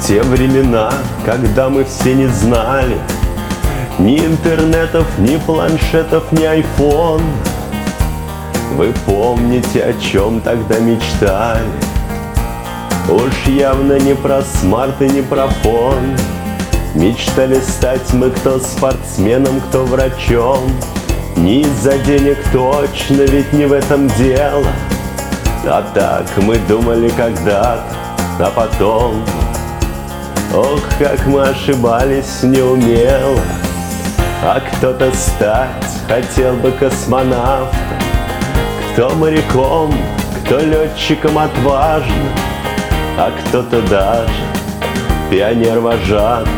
те времена, когда мы все не знали ни интернетов, ни планшетов, ни айфон. Вы помните, о чем тогда мечтали? Уж явно не про смарт и не про фон. Мечтали стать мы кто спортсменом, кто врачом. Не из-за денег точно, ведь не в этом дело. А так мы думали когда-то, а потом, ох, как мы ошибались неумело. А кто-то стать хотел бы космонавтом, кто моряком, кто летчиком отважным, а кто-то даже пионер-вожатым,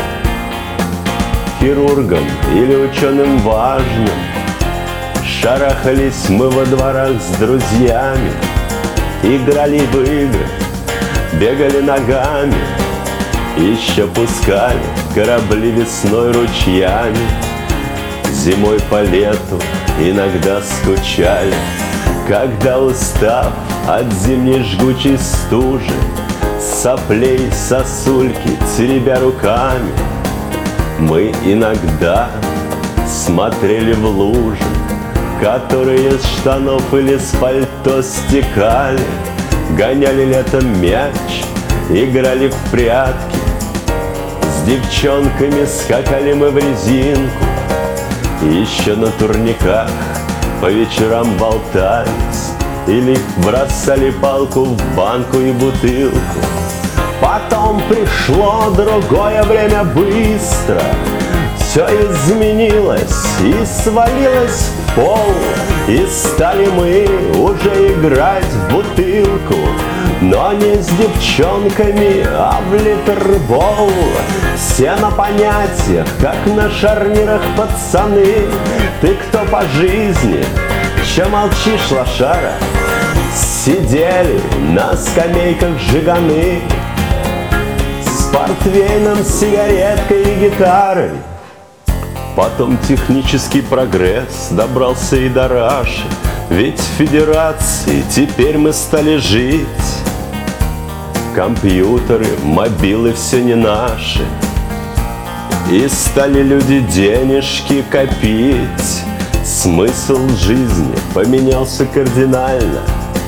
хирургом или ученым важным. Шарахались мы во дворах с друзьями, играли в игры, бегали ногами, еще пускали корабли весной ручьями. Зимой по лету иногда скучали, когда, устав от зимней жгучей стужи, соплей сосульки теребя руками, мы иногда смотрели в лужи, которые с штанов или с пальто стекали. Гоняли летом мяч, играли в прятки, с девчонками скакали мы в резинку. Еще на турниках по вечерам болтались или бросали палку в банку и бутылку. Потом пришло другое время быстро, все изменилось и свалилось в пол. И стали мы уже играть в бутылку, но не с девчонками, а в литербол. Все на понятиях, как на шарнирах пацаны. Ты кто по жизни? Че молчишь, лошара? Сидели на скамейках жиганы с портвейном, сигареткой и гитарой. Потом технический прогресс добрался и до Раши, ведь в федерации теперь мы стали жить. Компьютеры, мобилы все не наши, и стали люди денежки копить. Смысл жизни поменялся кардинально.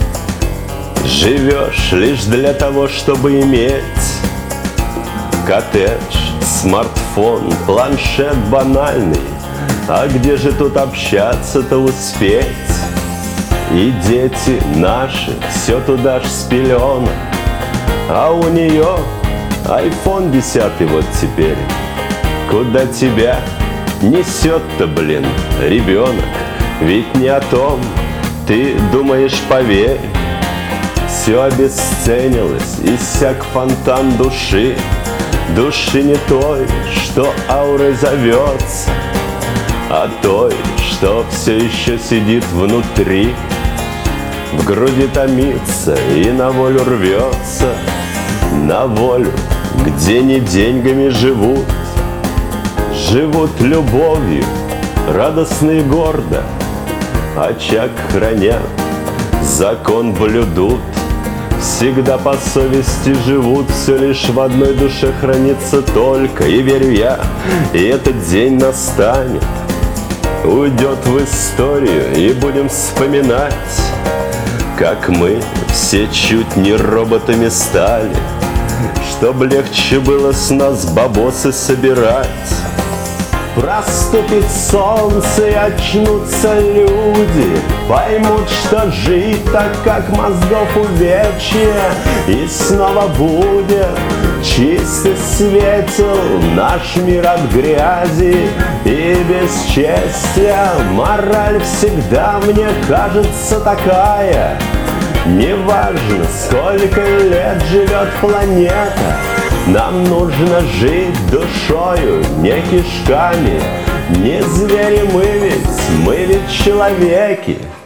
Живешь лишь для того, чтобы иметь коттедж, смартфон, планшет банальный. А где же тут общаться-то успеть? И дети наши все туда ж с пеленок, а у нее iPhone 10 вот теперь. Куда тебя несет-то, блин, ребенок? Ведь не о том ты думаешь, поверь. Все обесценилось, иссяк фонтан души. Души не той, что аурой зовется, а той, что все еще сидит внутри. В груди томится и на волю рвется, на волю, где не деньгами живут. Живут любовью, радостно и гордо, очаг хранят, закон блюдут. Всегда по совести живут, все лишь в одной душе хранится только. И верю я, и этот день настанет, уйдет в историю, и будем вспоминать, как мы все чуть не роботами стали, чтоб легче было с нас бабосы собирать. Проступит солнце и очнутся люди, поймут, что жить так, как мозгов увечье. И снова будет чистый светел наш мир от грязи и бесчестия. Мораль всегда, мне кажется, такая: неважно, сколько лет живет планета, нам нужно жить душою, не кишками. Не звери мы ведь человеки.